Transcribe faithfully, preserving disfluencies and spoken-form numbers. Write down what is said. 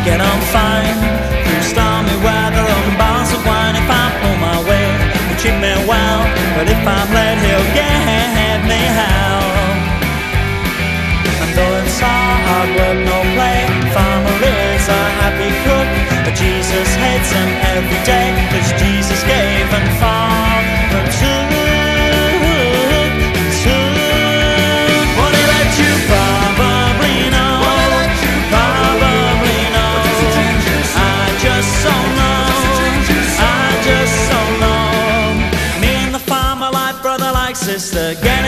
get on fine through stormy weather and bars of wine. If I pull my weight, he'll treat me well, but if I'm late, he'll get me hell. And though it's all hard work, no play, farmer is a happy cook, but Jesus hates him every day, 'cause Jesus gave and farmer took, took. What he let you probably know, probably know. I just so know, I just so know. Me and the farmer like brother like sister.